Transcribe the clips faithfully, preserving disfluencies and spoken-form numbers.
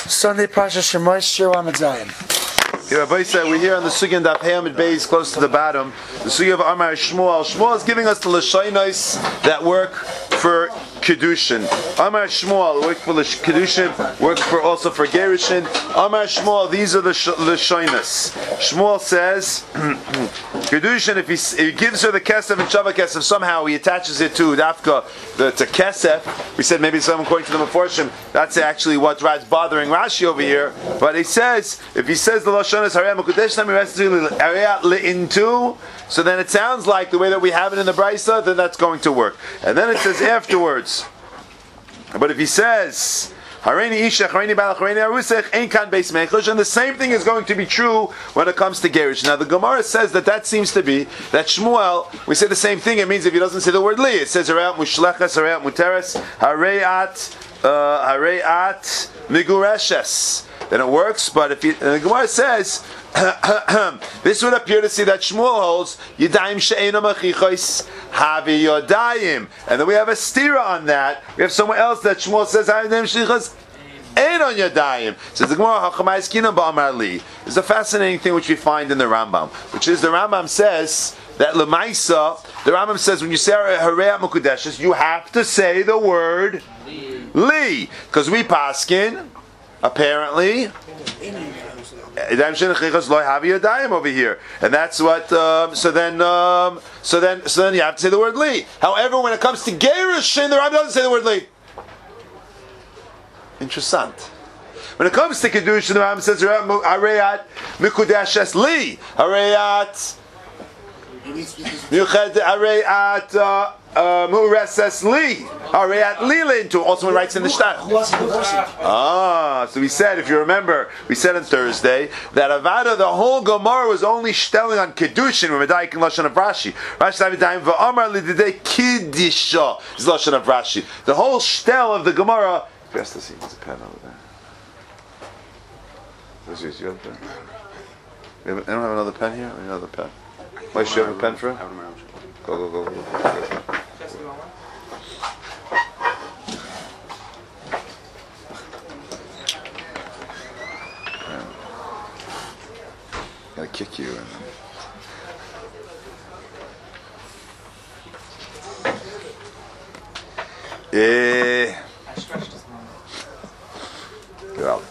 Sunday Pasha Shemoy Shir Amid Zayin. Okay, Rabbi said we're here on the Sugya Daf Hamid Beis, close to the bottom. The Sugya of Amar Shmuel. Shmuel is giving us the Lashonos that work for Kedushin. Amar Shmuel work for Kedushin, work for also for Gerushin. Amar Shmuel, these are the Lashonos. Shmuel says Kedushin, if he, if he gives her the Kesef and Shava Kesef, somehow he attaches it to Dafka, the to Kesef. We said maybe some according to the Meforshim, that's actually what's bothering Rashi over here. But he says, if he says the Lashonos into, so then it sounds like the way that we have it in the Brisa, then that's going to work. And then it says afterwards, but if he says Hareini Ishach, Hareini Balach, Hareini Arusech, Ein Kan Beis Mechush, and the same thing is going to be true when it comes to Gerish. Now the Gemara says that that seems to be that Shmuel, we say the same thing, it means if he doesn't say the word Li, it says Hareyat Mushleches, Hareyat Muteres, Hareyat Hareyat Migureshes. Then it works, but if you, and the Gemara says this would appear to see that Shmuel holds Yadayim she'ena machichos havi yadayim, and then we have a stira on that. We have someone else that Shmuel says Yadayim shechichos ein on yadayim. Says the Gemara Hachamais Kinan ba'amar li. There's a fascinating thing which we find in the Rambam, which is the Rambam says that Lemaisa, the Rambam says when you say Hareyat Mukudeshes, you have to say the word li, because we paskin. Apparently, over here, and that's what. Um, so then, um, so then, so then you have to say the word li. However, when it comes to gerushin, the Rambam doesn't say the word li. Interesting. When it comes to kedushin, the Rambam says hareyat mikudeshes li, hareyat hareyat. Mureses li, Hareyat lilin, to also writes in the shtar. Ah, so we said, if you remember, we said on Thursday that Avada, the whole Gemara was only stelling on Kedushin, Ramadaik and Lashon of Rashi. Rashi Davidayim v'Amar lididei Kiddisha is Lashon of Rashi. The whole stel of the Gemara. Best to see, there's a pen over there. You have a pen? You don't have another pen here? Another pen? Why should you have a pen for it? Go, go, go, go. Gotta kick you. And eh. I stretched this moment. Get out.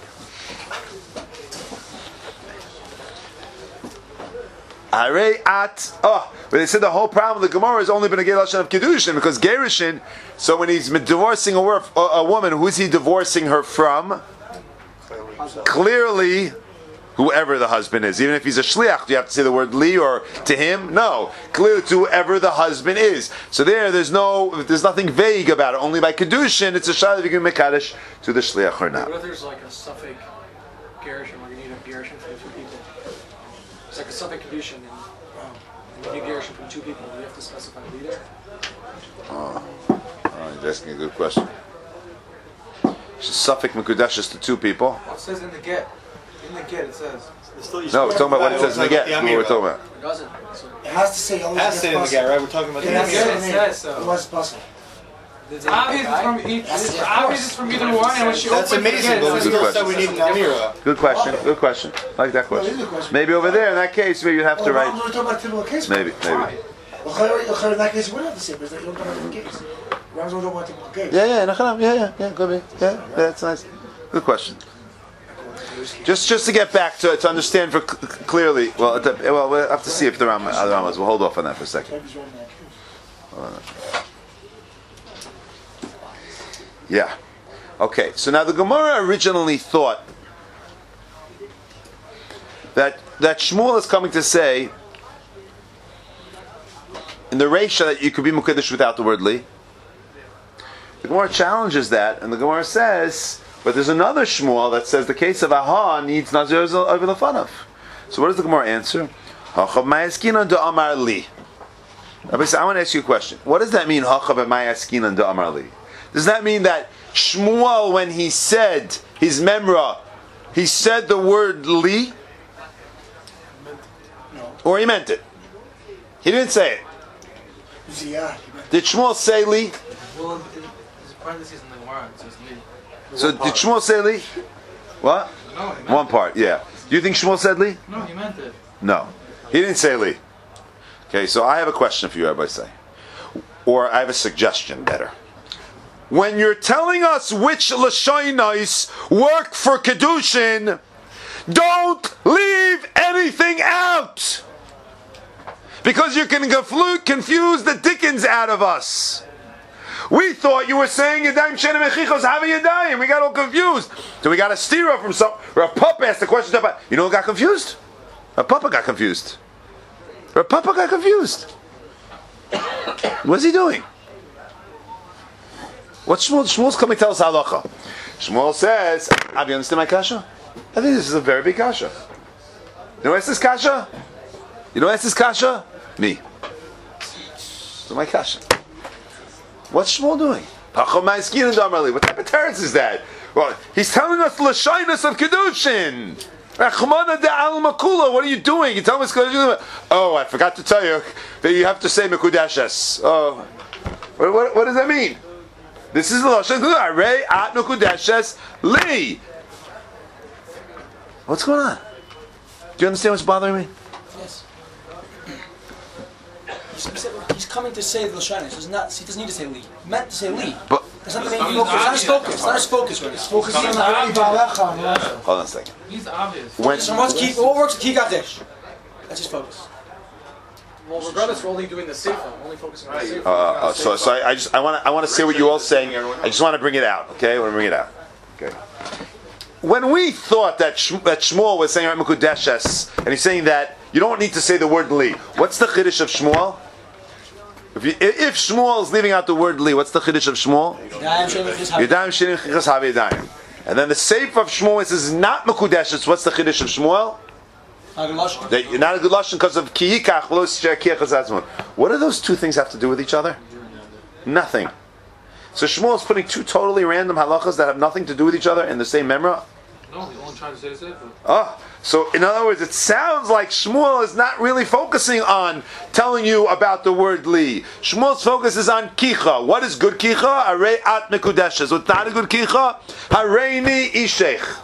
Hareyat. Oh, but they said the whole problem with the Gemara is only been a Lashon of Kedushin, because Gerushin, so when he's divorcing a, worf, a, a woman, who is he divorcing her from? Clearly, whoever the husband is. Even if he's a shliach, do you have to say the word li or to him? No. Clearly to whoever the husband is. So there, there's no, there's nothing vague about it. Only by Kedushin, it's a shayla if you can make Kaddish to the shliach or not. What if there's like a suffix Gerushin, where you need a Gerushin for two people? It's like a suffix Kedushin, and um, you need Gerushin from two people. Do you have to specify li there? Oh, oh, he's asking a good question. Suffolk Mekudash to two people. It says in the get. In the get it says. No, we're talking about what it says in the get. What we're talking about. It doesn't. It has to say It has to say in the get, right? We're talking about the It says so. It was possible. It's obvious it's from each. It's obvious it's from either one, and when she That's opens amazing, it, but we it still says said we need an Amira. Good question. Good question. I like that question. Maybe over there, in that case, maybe you'd have to write. Maybe, maybe. In that case, you would have to say, but you don't have the case. Yeah, yeah, yeah, yeah, yeah, could be. Yeah, yeah, that's nice. Good question. Just, just to get back to to understand for cl- clearly. Well, the, well, we'll have to see if the Ram, other Ramas. We'll hold off on that for a second. Yeah. Okay. So now the Gemara originally thought that that Shmuel is coming to say in the Reisha that you could be Mukaddish without the word li. The Gemara challenges that, and the Gemara says, but there's another Shmuel that says the case of Aha needs Nazir over the Fanav. So what does the Gemara answer? Hachav Mayaskinan de Amar Li. Rabbi, I want to ask you a question. What does that mean, Hachav Mayaskinan de Amar Li? Does that mean that Shmuel, when he said his memra, he said the word Li? Or he meant it? He didn't say it. Did Shmuel say Li? Well, there's a parenthesis in the Gemara. It says li. So did Shmuel say Li? What? No, he meant One it. part, yeah. Do you think Shmuel said li? No, he meant it. No. He didn't say li. Okay, so I have a question for you, everybody say. Or I have a suggestion, better. When you're telling us which Lashonos work for Kedushin, don't leave anything out! Because you can conflu- confuse the dickens out of us. We thought you were saying Yadayim Shenim Echichos Havi Yadayim. We got all confused. So we got a stira from some. Rav Papa asked the question about. You know who got confused? Rav Papa got confused. Rav Papa got confused. What's he doing? What's Shmuel? Shmuel's coming to tell us halacha. Shmuel says, "Have you understand my kasha? I think this is a very big kasha. You know what's this kasha? You know what's this kasha? Me. So my kasha. What's Shmuel doing? What type of terrence is that? Well, he's telling us the shyness of Kedushin. What are you doing? You tell me Kedushin. Oh, I forgot to tell you that you have to say Mekudeshes. Oh, what, what, what does that mean? This is the Lashon Arei at Mekudeshes Li. What's going on? Do you understand what's bothering me? Yes. He's, he's coming to say the Lashonos. He does not. He doesn't need to say Li. He meant to say Li. But That's not the main focus. It's not his focus. It's not his focus right now. It's focusing on He's the obvious. hold on a second. He's obvious. When, So what's key? What works with Ki Gadesh? That's his focus. Well, regardless, we're only doing the Seifa, only focusing on the Seifa. uh, uh, so, so I, I just I want to I want to say what you're all saying. I just want to bring it out. Okay, I want to bring it out. Okay. When we thought that Sh- that Shmuel was saying Mekudeshes, and he's saying that you don't need to say the word li. What's the chiddush of Shmuel? If, you, if Shmuel is leaving out the word li, what's the chiddush of Shmuel? Yadayim shenim chichas havi yadayim. And then the seif of Shmuel is, is not Mekudeshes. What's the chiddush of Shmuel? That you're not a good lashon because of ki yikach lo shir ki yachaz. What do those two things have to do with each other? Nothing. So Shmuel is putting two totally random halachas that have nothing to do with each other in the same memra. No, he only trying to say the sefer. Oh, so in other words, it sounds like Shmuel is not really focusing on telling you about the word li. Shmuel's focus is on kicha. What is good kicha? Arei at mekudeshes. What's not a good kicha? Hareini ishech.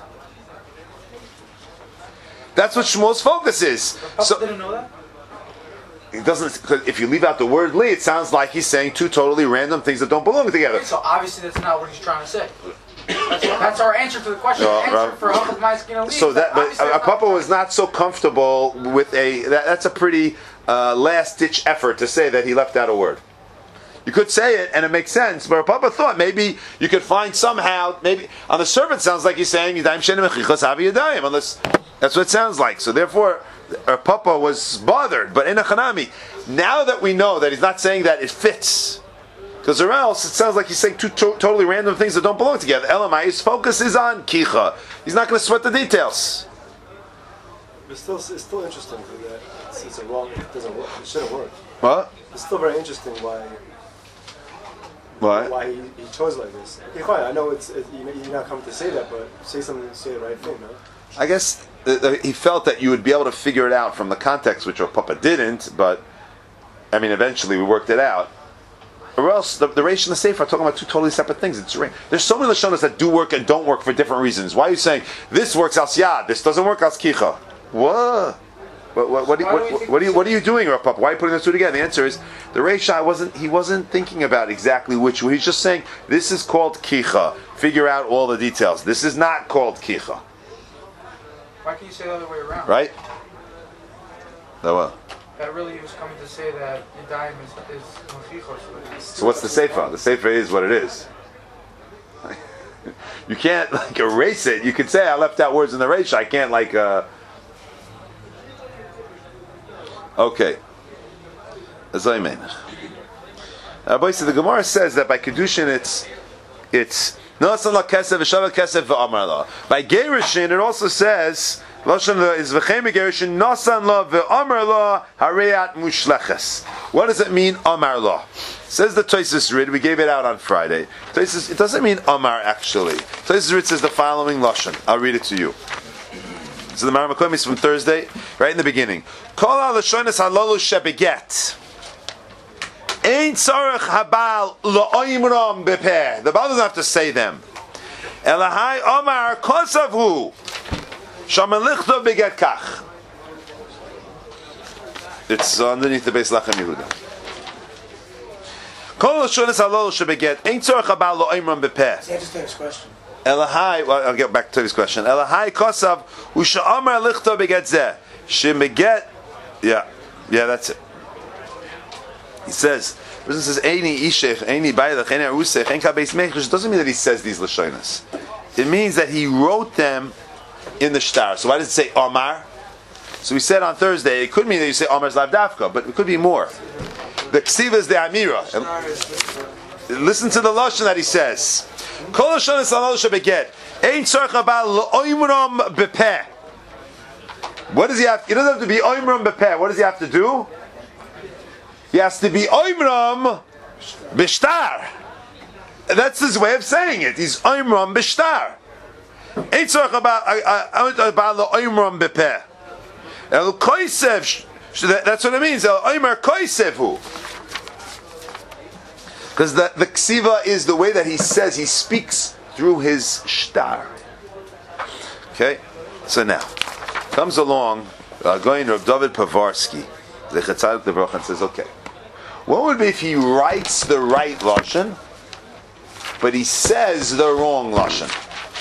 That's what Shmuel's focus is. So didn't know that. it doesn't. Because if you leave out the word li, it sounds like he's saying two totally random things that don't belong together. So obviously that's not what he's trying to say. That's, that's our answer to the question. No, the answer right. for Hachas Ma'askin Ali. So that, but Obviously a that's Papa not- was not so comfortable with a. That, that's a pretty uh, last-ditch effort to say that he left out a word. You could say it and it makes sense, but Papa thought maybe you could find somehow. Maybe on the servant sounds like he's saying Yadayim shenim echichos havi yadayim, unless that's what it sounds like. So therefore, Papa was bothered. But in a chanami, now that we know that he's not saying that, it fits. Because or else it sounds like he's saying two to- totally random things that don't belong together. Elamai, his focus is on kicha. He's not going to sweat the details. But still, it's still interesting that it's, it's a wrong. It doesn't work. It shouldn't work. What? It's still very interesting why What? why he, he chose like this. Okay, fine. I know it's it, you, you're not coming to say that, but say something, say the right thing, no? I guess uh, uh, he felt that you would be able to figure it out from the context, which our Papa didn't. But I mean, eventually we worked it out. Or else the, the Reish and the Sefer are talking about two totally separate things. It's there's so many Lashonos that do work and don't work for different reasons. Why are you saying this works as yad, this doesn't work as kicha? What? What, what, what, do you- what, what, what are you what are you doing, Rav Papa? Why are you putting those two together? The answer is the Reish wasn't he wasn't thinking about exactly which one. He's just saying this is called kicha. Figure out all the details. This is not called kicha. Why can't you say the other way around? Right? No, what? That really he was coming to say that Yadayim is is Mochichos. So what's the Sefer? The Sefer is what it is. You can't like erase it. You could say I left out words in the Reish. I can't like. Uh... Okay. As I mean, uh, so the Gemara says that by kedushin it's it's nasan la kesef v'shavat kesef v'amar la. By gerushin it also says lashon is v'chem gerushin nasan la v'amar la hareyat mushleches. What does it mean amar la? Says the Tosfos Rid. We gave it out on Friday. Tosfos, it doesn't mean amar actually. Tosfos Rid says the following lashon. I'll read it to you. So the Maramakom is from Thursday, right in the beginning. Kol ha-lashonos halalu shebeget. Ein tzarech habal la'oimram bepeh. The Baal doesn't have to say them. Elahai Omar Kosavhu Shamalichto Beget Kach. It's underneath the base Lachem Yehuda. Kol Lashonis Halol Shebeget Ein Tzorach Abal Lo Imram Bepeh. Yeah, just this question. Elahai, well, I'll get back to this question. Elahai Kosav Usha Omar Lichto Beget Zeh Shebeget. Yeah, yeah, that's it. He says, the person says, Eini Ishech, Eini Bailach, Eini Arusech, Ein Ka Beis Mechish. It doesn't mean that he says these Lashonas. It means that he wrote them in the shtar. So why does it say Omar? So we said on Thursday, it could mean that you say Omar's Lav Dafka, but it could be more. The Ksiva is the Amira. And listen to the Lashon that he says. Kol Lashonas Halol Shebeget, Ein Tzorach Abal Lo'imram Bepeh. What does he have? He doesn't have to be Oimram Bepeh. What does he have to do? He has to be Oimram Bishtar. That's his way of saying it. He's Oimram Bishtar. Ain't tzorach about about the Oimram Bepeh. El Koisev. That's what it means. El Oimer Koisevu. Because the the ksiva is the way that he says, he speaks through his shtar. Okay? So now, comes along, uh, going to David Povarsky, the Chetzadik Levrach, and says, okay, what would be if he writes the right Lashon, but he says the wrong Lashon?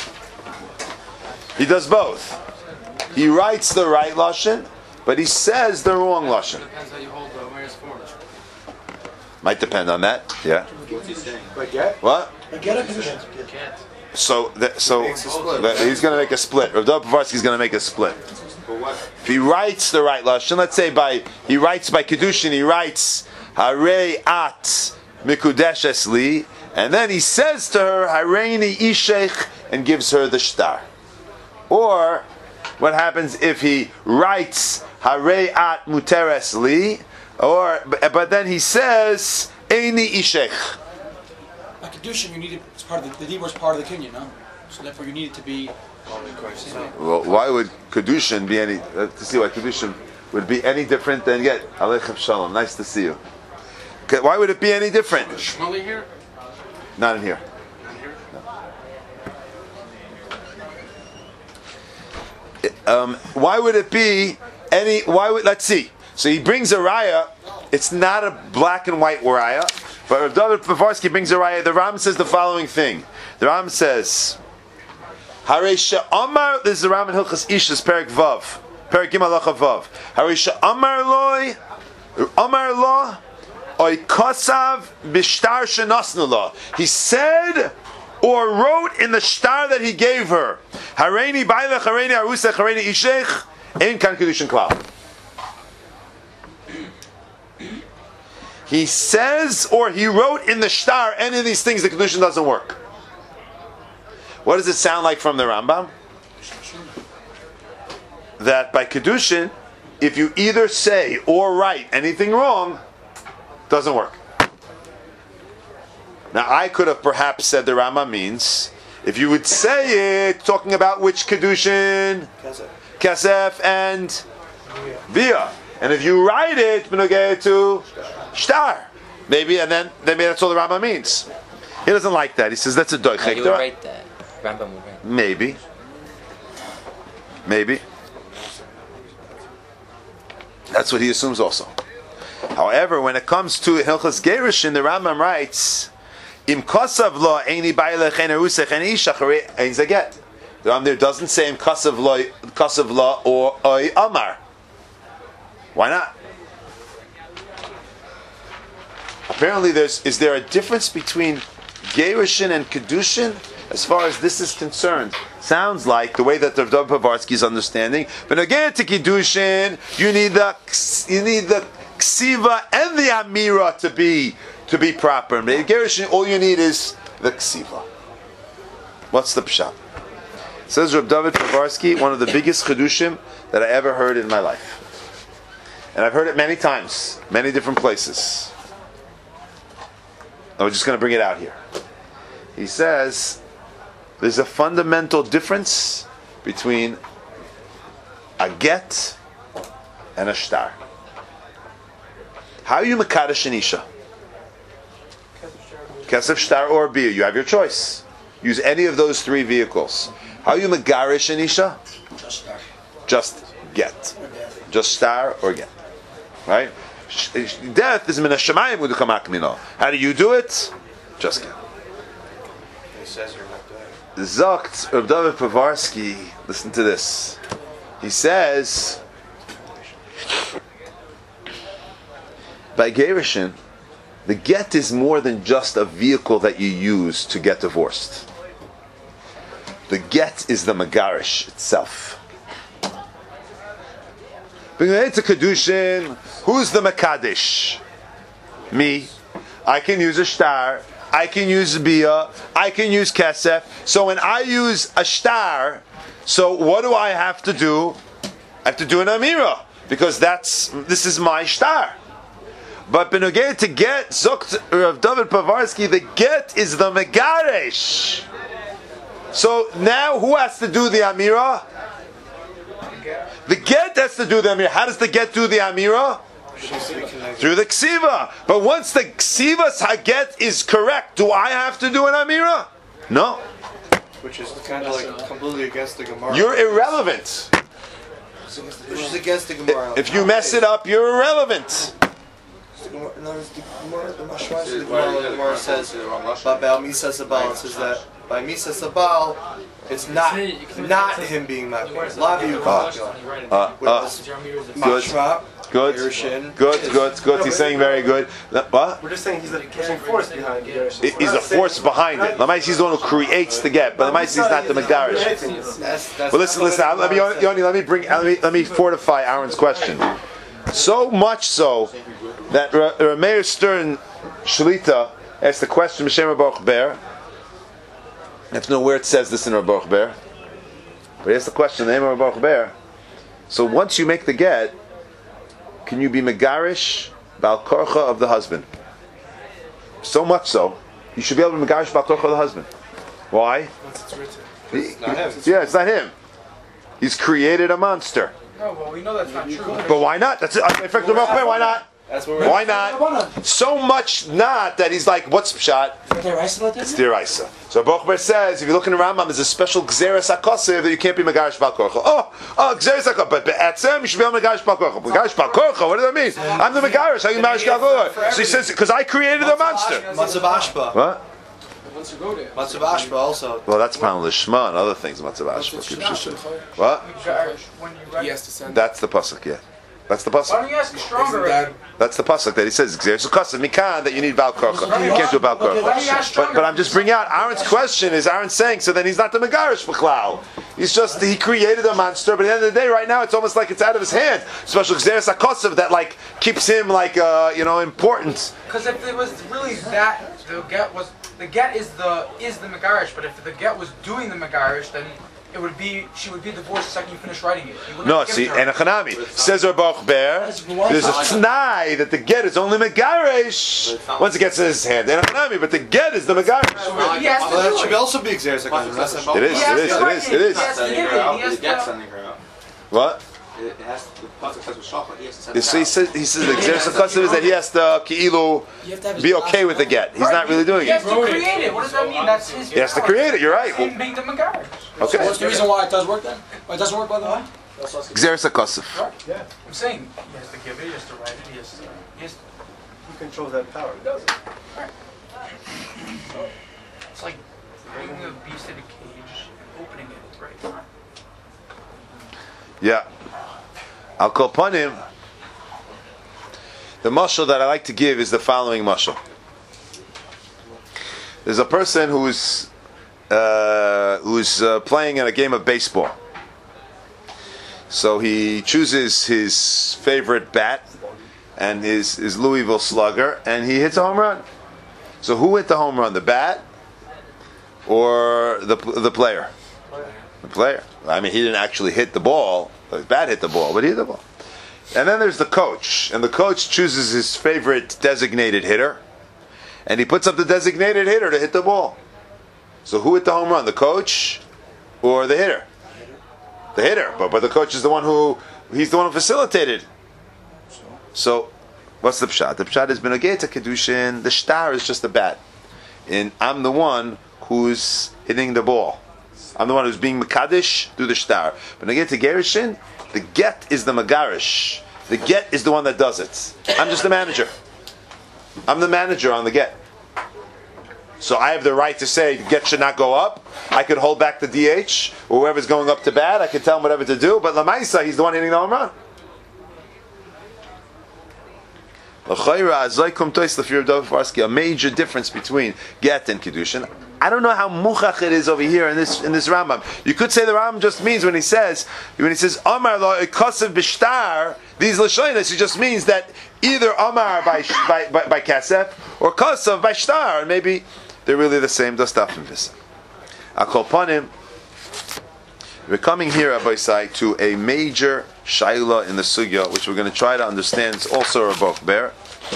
He does both. He writes the right Lashon, but he says the wrong Lashon. Depends how you hold the Omer's form. Might depend on that, yeah. But get? What? Get a position. Can't. So, that, so Makes a split. that he's going to make a split. Rav David Povarsky is going to make a split. But what? If he writes the right Lashon, let's say by, he writes by Kedushin, he writes, Harei at Mikudeshes li, and then he says to her, Hareini Ishech, and gives her the shtar. Or, what happens if he writes, Harei at Muteres li, or, but then he says, Eini Ishech. Like Kedushin, you need it, it's part of the, the Dibur is part of the Kinyan, no? So therefore you need it to be... Well, why would Kedushin be any, uh, to see why Kedushin would be any different than yet? Aleichem Shalom, nice to see you. Okay, why would it be any different? Is Shmuley here? Not in here. Not here? Um, why would it be any, why would, let's see. So he brings a raya, it's not a black and white raya, but Rav David Povarsky brings a raya. The Ram says the following thing. The Ram says, Haresha Amar, this is the Ram in Hilchas Ishas, Perik Vav, Perik Gimel Halacha Vav. Haresha Amar Loi, Amar Lo, Oy Kosav Bishtar Shenasnu Lo. He said or wrote in the shtar that he gave her, Hareini Bailach, Hareini Arusech, Hareini Ishech, Ein Kan Kedushin Klal. He says or he wrote in the shtar any of these things, the Kedushin doesn't work. What does it sound like from the Rambam? That by Kedushin, if you either say or write anything wrong, doesn't work. Now I could have perhaps said the Rambam means, if you would say it, talking about which Kedushin, Kesef and Via. And if you write it, Benogeh to Shtar. Maybe, and then maybe that's all the Rambam means. He doesn't like that. He says that's a doichek. You would write that. Rambam would write. Maybe. Maybe. That's what he assumes also. However, when it comes to Hilchas Gerushin, the Rambam writes, Im kosav lo eini bailech en erusech en ishach ein zaget. The Rambam there doesn't say Im kosav lo, kosav lo or oy amar. Why not? Apparently, there's is there a difference between Gerushin and Kedushin as far as this is concerned? Sounds like the way that Rav David Povarsky is understanding. But again, to Kedushin, you need the you need the ksiva and the amira to be to be proper. But in Gerushin, all you need is the ksiva. What's the pshat? Says Rav David Povarsky, one of the biggest chedushim that I ever heard in my life. And I've heard it many times, many different places. I'm just going to bring it out here. He says, there's a fundamental difference between a get and a shtar. How are you mekadosh an isha? Kesef shtar or bia? You have your choice. use any of those three vehicles. How you megarish an isha? Just start. Just get. Just star or get. Right? Death is min hashamayim u'dukamak mino. How do you do it? Just get. He says you're not doing it. Zokt Reb David Povarsky, listen to this. He says, by Gerushin, the get is more than just a vehicle that you use to get divorced. The get is the megarish itself. It's a kedushin. Who's the mekadesh? Me. I can use a shtar. I can use bia. I can use kesef. So when I use a shtar, so what do I have to do? I have to do an amira because that's this is my shtar. But benogay to get zokt Rav David Povarsky, the get is the megaresh. So now who has to do the amira? The get has to do the amira. How does the get do the amira? Through the ksiva. But once the ksiva's haget is correct, do I have to do an amira? No. Which is kind of like completely against the Gemara. You're irrelevant. Which is against the Gemara. If you mess it up, you're irrelevant. In other words, the Gemara, the Mashmash, the Gemara, the Gemara says, but by Misa Sabal, it says that by Misa Sabal, it's not not him being Makir. Lavi Ukakyo. Uh, uh, Mashma, good, Gerushin. good, good, good. He's saying very good. What? We're just saying he's the pushing force behind the Gerushin. He's the force behind it. Lamais is the one who creates the get, but Lamais is not the Megarish. That's, that's But listen, listen. Let me, Yoni, let me bring, let me, let me fortify Aaron's question. So much so that Rameir Stern Shalita asked the question, M'Shem Baruch Ber. I have to know where it says this in Baruch Ber. But he asked the question, the name of Baruch Ber. So once you make the get, can you be Megarish Bal Korcha of the husband? So much so, you should be able to Megarish Bal Korcha of the husband. Why? He- It's not him. yeah, it's not him. He's created a monster. No, well, we know that's not true. But why not? That's uh, effective. Why not? That's what we're Why not? So much not that he's like, what's pshat? It's deraisa. So Baruch Ber says, if you look in the Rambam, there's a special gzeres hakosiv that you can't be megarish bal korcha. Oh, oh, gzeres hakosiv. But be'atzem, you should be able to megarish bal korcha. Megarish bal korcha. What does that mean? I'm the megarish. How you megarish bal korcha? So he says, because I created the monster. Matzav Ashba. What? Once you go there. Matzav Ashba also. Well, that's Pan Lishma and other things. Matzav Ashba. What? When you read, He has to send. That's the pasuk. Yeah, that's the why pasuk. don't you ask stronger? Isn't that That's the pasuk that he says gzeres hakosiv mikan that you need bal korcha. You can't do bal Why don't you korcha. ask stronger? But, but I'm just bringing out Aaron's question. Is Aaron saying so? Then he's not the megarish b'klal. He's just he created a monster. But at the end of the day, right now, it's almost like it's out of his hand. Special gzeres hakosiv that like keeps him like uh, you know important. Because if it was really that, the get was the get is the is the megarish. But if the get was doing the megarish, then it would be she would be divorced the second you finish writing it. You wouldn't No, have to see, give it to and her. a chanami says Baruch Ber. There's a t'nai that the get is only megarish once it gets in his hand. And a chanami, but the get is the megarish. He has to Well, that do should it. also be Xeris HaKosim. It is. He has It is. to It write is. It is. He has to give it. He has the get to. sending her out? What? It has the pasuk says with shachar. He has to send You it see, he out. says he says the gzeres hakosiv is that he has to ki'ilu be okay with the get. He's not really doing He has it. to create it. What does that mean? That's his. He has to create it. You're right. Him being the megarish. So Okay. what's the reason why it does work then? Why it doesn't work by the way? Gzeres hakosiv. I'm saying he has to give it. He has to write it. He has to. He has to Who controls that power? He does it. it's like bringing a beast in a cage and opening it. Right. Yeah. I'll call upon him. The mashal that I like to give is the following mashal. There's a person who's uh, who's uh, playing in a game of baseball. So he chooses his favorite bat and his, his Louisville Slugger, and he hits a home run. So who hit the home run? The bat or the the player? The player. I mean, he didn't actually hit the ball. His bat hit the ball, but he hit the ball. And then there's the coach, and the coach chooses his favorite designated hitter, and he puts up the designated hitter to hit the ball. So who hit the home run? The coach or the hitter? The hitter. But but the coach is the one who he's the one who facilitated. So what's the pshat? The pshat has been a geta kedushin. The shtar is just a bat, and I'm the one who's hitting the ball. I'm the one who's being Mekadesh through the shtar. But when I get to Gerushin, the get is the Megarish. The get is the one that does it. I'm just the manager. I'm the manager on the get. So I have the right to say the get should not go up. I could hold back the D H, or whoever's going up to bat, I could tell him whatever to do, but Lamaisa, he's the one hitting the home run. A major difference between get and Kiddushin. I don't know how muchach it is over here in this in this Rambam. You could say the Rambam just means when he says when he says Amar lo ikasav b'shtar, these lashonos, it just means that either Amar by by by, by kasef or kasav by shtar, and maybe they're really the same. Dostafim this. Akol panim. We're coming here, Rabbi Sai, to a major shaila in the sugya, which we're going to try to understand. It's also a book bear.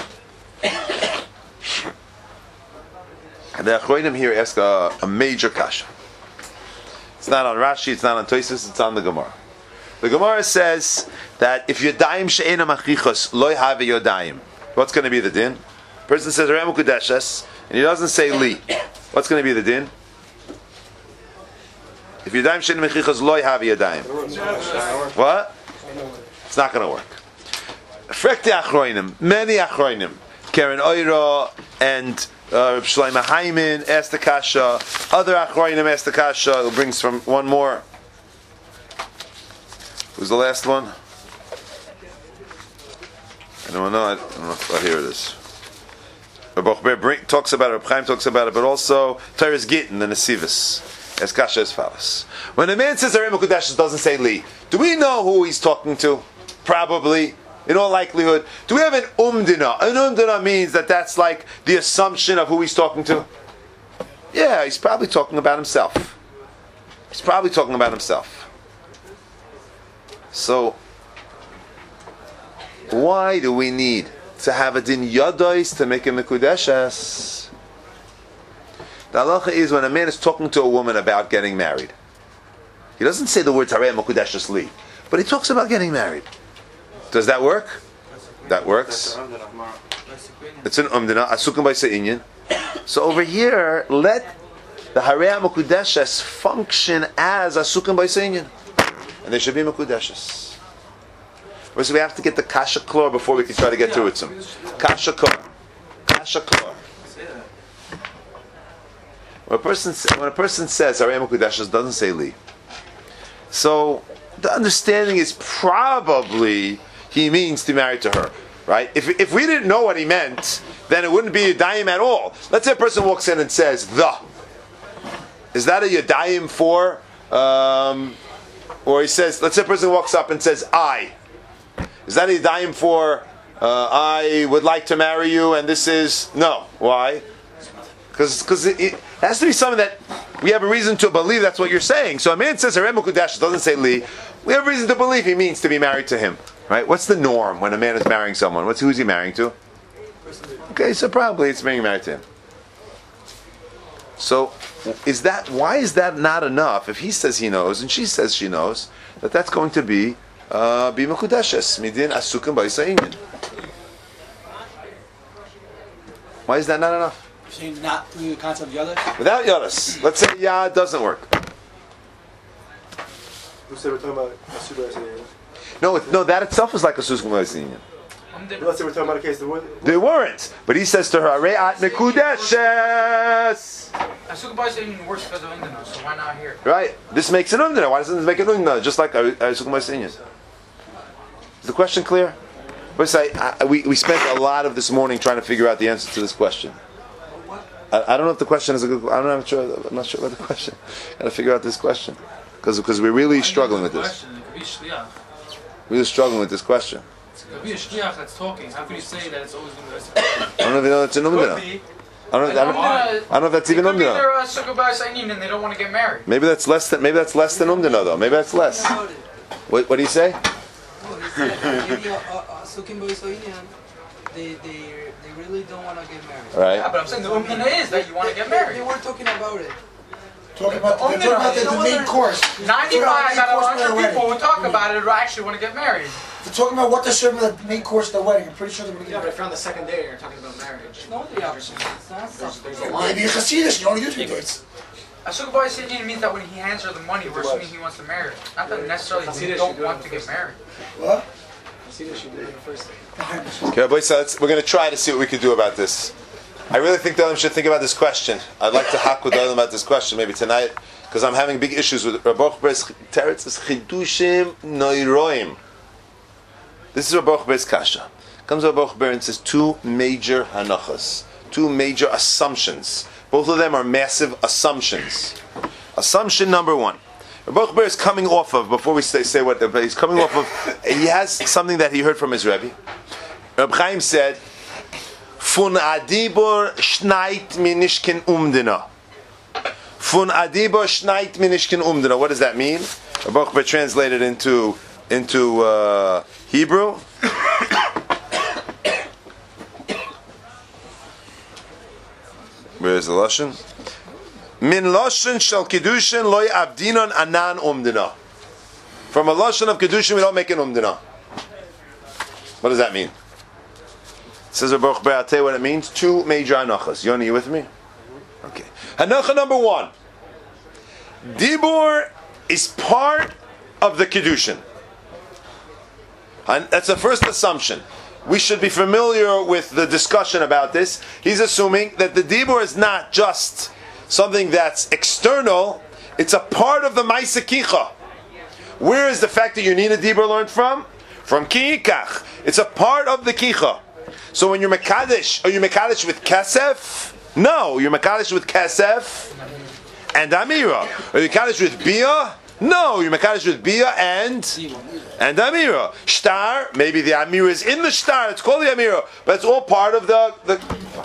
The Achronim here ask a, a major kasha. It's not on Rashi, it's not on Tosfos, it's on the Gemara. The Gemara says that if yodayim she'ena machichos loy have yodayim, what's going to be the din? The person says Remu Kudeshes, and he doesn't say li. What's going to be the din? If yodayim she'ena machichos loy have yodayim, what? It's not going to work. Frekti Achronim, many Achronim, Karen Oira and Uh, Shlomo Haiman asked the kasha. Other Achronim asked the kasha. It brings from one more. Who's the last one? I don't know. I don't know. Oh, here it is. Rabbi Ber talks about it. Rabbi Chaim talks about it, but also Teres Gittin and Nesivus. As kasha as follows: when a man says Arei Mekudesh, doesn't say li. Do we know who he's talking to? Probably. In all likelihood, do we have an umdina? An umdina means that that's like the assumption of who he's talking to. Yeah, he's probably talking about himself. He's probably talking about himself. So, why do we need to have a din yadois to make a mekudeshes? The halacha is when a man is talking to a woman about getting married. He doesn't say the words harei mekudeshes li, but he talks about getting married. Does that work? That works. It's an umdina, asukim by se'inyan. So over here, let the harei mekudeshes function as asukim by se'inyan, and they should be mekudeshes. So we have to get the kasha klor before we can try to get to it. Some kasha klor, kasha klor. When a person when a person says harei mekudeshes, doesn't say li. So the understanding is probably he means to marry to her, right? If if we didn't know what he meant, then it wouldn't be a yadayim at all. Let's say a person walks in and says the. Is that a yadayim for? Um, or he says, let's say a person walks up and says I. Is that a yadayim for? Uh, I would like to marry you, and this is no. Why? Because because it, it has to be something that we have a reason to believe that's what you're saying. So a man says harei mekudesh, doesn't say li. We have reason to believe he means to be married to him. Right? What's the norm when a man is marrying someone? What's who's he marrying to? Okay, so probably it's being married to him. So, is that why is that not enough? If he says he knows and she says she knows, that that's going to be uh, be mekudeshes midin asukim b'yisayinyan. Why is that not enough? So you're not doing the concept of yadas? Without yadas, let's say yeah, it doesn't work. You said we're talking about asukim b'yisayinyan. No, it, no, that itself is like a asukim b'yisayinyan. Let's say we're talking about a case there weren't. They weren't, but he says to her, "Areat mekudeshes." Asukim b'yisayinyan works because of umdina, so why not here? Right. This makes an umdina. Why doesn't this make an umdina? Just like asukim b'yisayinyan. Is the question clear? But I, I, we we spent a lot of this morning trying to figure out the answer to this question. I, I don't know if the question is a good. I don't know. I'm, sure, I'm not sure about the question. Got to figure out this question because because we're really struggling with this. Really struggling with this question. It could be a shliach that's talking. How can you say that it's always going to be? I don't know if you know it's an umdina. I don't, I, don't, I don't know if that's even umdina. It could be they're uh, asukim b'yisayinyan and they don't want to get married. Maybe that's less than maybe that's less than umdina though. Maybe that's less. What, what do you say? They, they, they really don't want to get married. Right. Yeah, but I'm saying the umdina is that you want to get married. They were talking about it. Talking about, they're talking about the, the main course. ninety-five out of one hundred people who talk about it actually want to get married. They're talking about what they're serving at the main course of the wedding. I'm pretty sure they're going to Yeah, get but if married. you're on the second day, you're talking about marriage. No, the option. It's not something. There's a line. Maybe a Hasidus, you only do three dates. Asuk Boy Sidin means that when he hands her the money, we're assuming he wants to marry her. Not that necessarily they don't want to get married. What? See that she did it first. Okay, boys, so let's, we're going to try to see what we can do about this. I really think the Olam should think about this question. I'd like to hack with the Olam about this question maybe tonight, because I'm having big issues with Rabbi Ber's Teretz is Chidushim Noiroim. This is Rabbi Ber's Kasha. Comes Rabbi Ber and says two major hanachas, two major assumptions. Both of them are massive assumptions. Assumption number one. Rabbi Ber is coming off of, before we say, say what, he's coming off of, he has something that he heard from his Rebbe. Rabbi Chaim said, Fun adibor schneit minishkin umdina. Fun adibor schneit minishkin umdina. What does that mean? Rabbi Ber translated into, into uh, Hebrew. Where is the lashon? Min lashon shel kedushin loy abdinon anan umdina. From a lashon of kedushin, we don't make an umdina. What does that mean? It says Baruch Ber, I'll tell you what it means. Two major hanachas. Yoni, you with me? Okay. Hanacha number one. Dibur is part of the kedushin. And that's the first assumption. We should be familiar with the discussion about this. He's assuming that the dibur is not just something that's external, it's a part of the Maisa Kicha. Where is the fact that you need a dibur learned from? From Kiikach. It's a part of the Kicha. So when you're Mekadesh, are you Mekadesh with Kesef? No, you're Mekadesh with Kesef and Amira. Are you Mekadesh with Bia? No, you're Mekadesh with Bia and and Amira. Shtar, maybe the Amira is in the Shtar, it's called the Amira, but it's all part of the... the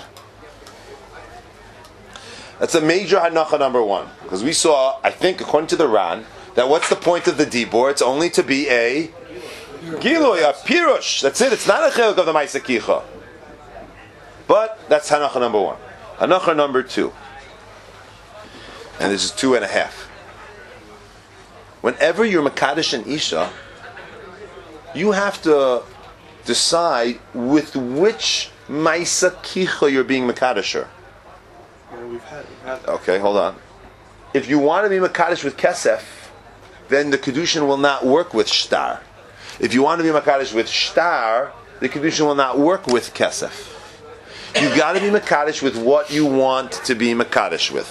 That's a major hanacha number one. Because we saw, I think, according to the Ran, that what's the point of the dibur? It's only to be a giloy, a pirush. That's it. It's not a chiluk of the Maisa Kicha. But that's hanacha number one. Hanacha number two. And this is two and a half. Whenever you're Makadosh and Isha, you have to decide with which Maisa Kicha you're being Makadosher. We've had, we've had that. Okay, hold on. If you want to be Makadosh with Kesef, then the Kedushin will not work with Shtar. If you want to be Makadosh with Shtar, the Kedushin will not work with Kesef. You've got to be Makadosh with what you want to be Makadosh with.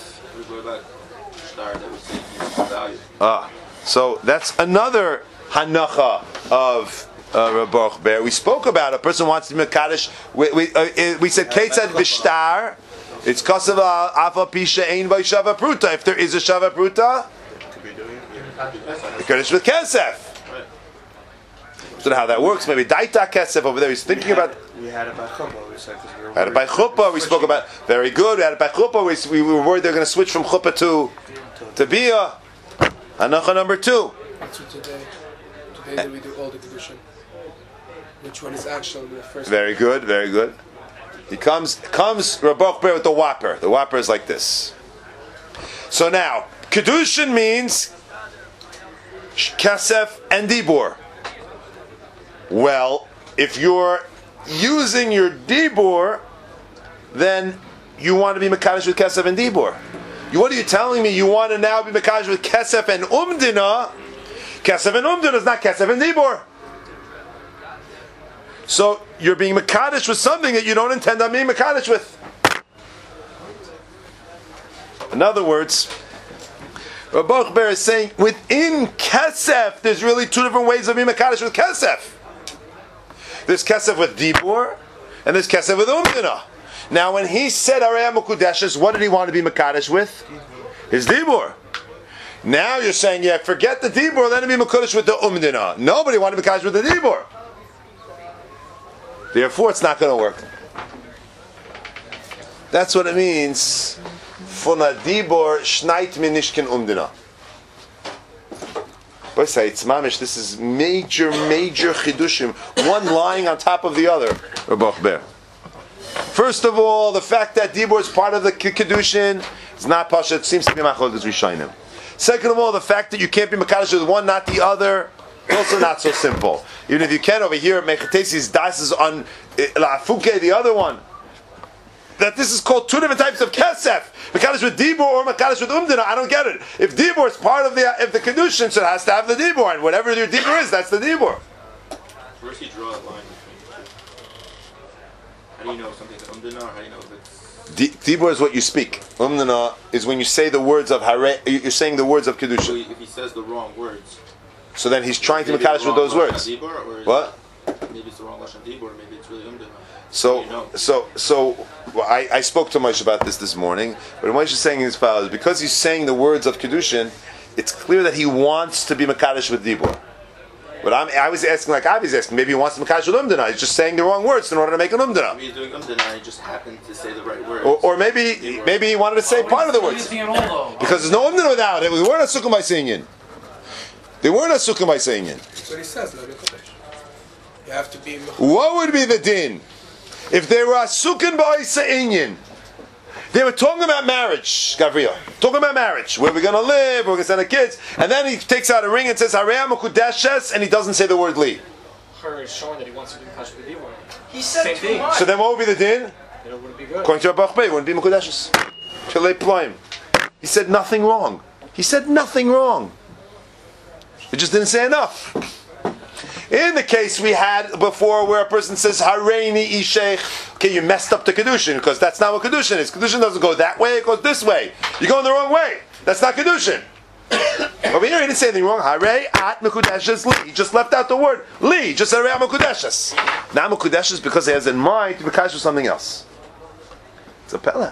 Ah, so that's another hanacha of uh, Baruch Ber. We spoke about a person wants to be Makadosh. We, we, uh, we said Ketzad V'Shtar. It's kasav afa pisha ein by shava pruta. If there is a shava pruta, Mekadosh with kesef. I don't know how that works. Maybe daita kesef over there. He's thinking about. We had it by chuppah. We said we were had it by chuppah. We spoke about very good. We had it by chuppah. We, we were worried they're going to switch from chuppah to to bia. Hanacha number two. So today, today that we do all the kedushin. Which one is actually the first? Very good. Very good. He comes comes Rabbi Ber with the whopper. The whopper is like this. So now, Kedushin means Kesef and Dibur. Well, if you're using your Dibur, then you want to be Mekadosh with Kesef and Dibur. You, what are you telling me? You want to now be Mekadosh with Kesef and Umdina? Kesef and Umdina is not Kesef and Dibur. So you're being Mekadosh with something that you don't intend on being Mekadosh with. In other words, Rabbi Ber is saying within Kesef, there's really two different ways of being Mekadosh with Kesef. There's Kesef with Dibur, and there's Kesef with Umdina. Now, when he said Arei HaMekudeshes, what did he want to be Mekadosh with? His Dibur. Now you're saying, yeah, forget the Dibur, then be Mekadosh with the Umdina. Nobody wanted to be Mekadosh with the Dibur. Therefore, it's not going to work. That's what it means. Funa dibor shnait minishkin umdina. But say it's mamish. This is major, major chidushim. One lying on top of the other. Rabbi Ber. First of all, the fact that dibor is part of the kedushin is not pasha. It seems to be machlokes rishonim. Second of all, the fact that you can't be mekadosh with one, not the other. Also not so simple. Even if you can over here, Mechatesi's das is on La'afuke, the other one. that this is called two different types of kesef. Mekadosh with dibur or mekadosh with umdina. I don't get it. If dibur is part of the if the kedushin, so it has to have the dibur, and whatever your dibur is, that's the dibur. Where does he draw that line between? How do you know if something's umdana, or how do you know if it's... D- dibur is what you speak. Umdana is when you say the words of hare. You're saying the words of So kedushin. he- if he says the wrong words... So then he's trying to maybe mekadosh the with those wrong words. Lashon Dibur, or is What? it- Maybe it's the wrong Lashon Dibur, or maybe it's really umdana. So, You know. so, so, well, I, I spoke to Moshe about this this morning. But Moshe is saying his follows: because he's saying the words of kedushin, it's clear that he wants to be mekadosh with dibur. But I'm, I was asking, like I was asking, maybe he wants to mekadosh with umdana. He's just saying the wrong words in order to make an umdana. Maybe he's doing umdana, and he just happened to say the right words. Or, or maybe, maybe he wanted to say part of the words. Because there's no umdana without it. We weren't asukim by saying yin. They weren't asukim by saying yin. That's what he says. Lo Kodesh. You have to be. What would be the din if they were asukin ba'isa inyan? They were talking about marriage, Gabriel. Talking about marriage. Where we're going to live, we're going to send the kids. And then he takes out a ring and says, Harei Mekudeshes, and he doesn't say the word li. Her is showing that he wants to do Kash with Dibur. He said Same too thing. much. So then what would be the din? Then it wouldn't be good. According to Rabbi Chbei, it wouldn't be Mekudeshes. Shalei Ploim. He said nothing wrong. He said nothing wrong. He just didn't say enough. In the case we had before where a person says, Hareini Ishech, okay, you messed up the Kedushin, because that's not what Kedushin is. Kedushin doesn't go that way, it goes this way. You're going the wrong way. That's not Kedushin. Over here, he didn't say anything wrong. Harei at Mekudeshes li. He just left out the word li. Just Harei at Mekudeshes. Now Mekudeshes because he has in mind to be kash with something else. It's a pella.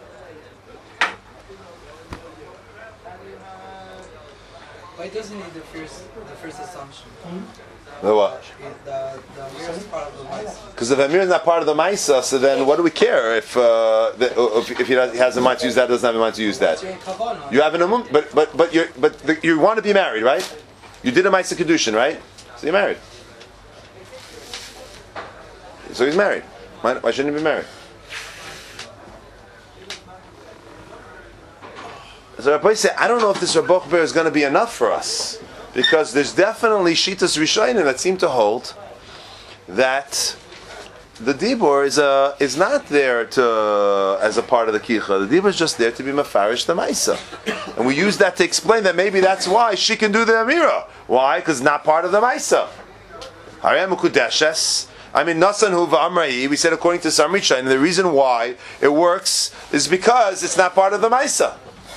Why doesn't he the first the first assumption? The what? The the Amir is part of the mice. Because if Amir is not part of the Maisa, so then what do we care if uh, the, if, if he has, he has a mind to use that, doesn't have a mind to use that? You have an umum, but but but you but the, you want to be married, right? You did a Maisa Kedushin, right? So you're married. So he's married. Why, why shouldn't he be married? So Rabbi said, I don't know if this Rabbi Ber is going to be enough for us, because there's definitely Shitas Rishonim that seem to hold that the Dibur is a, is not there to as a part of the Kicha. The Dibur is just there to be Mefarish the Maisa. And we use that to explain that maybe that's why she can do the Amira. Why? Because it's not part of the Maisa. Harei Mekudeshes. I mean, Nasan Hu V'Amra'i, we said according to some Rishonim, the reason why it works is because it's not part of the Maisa.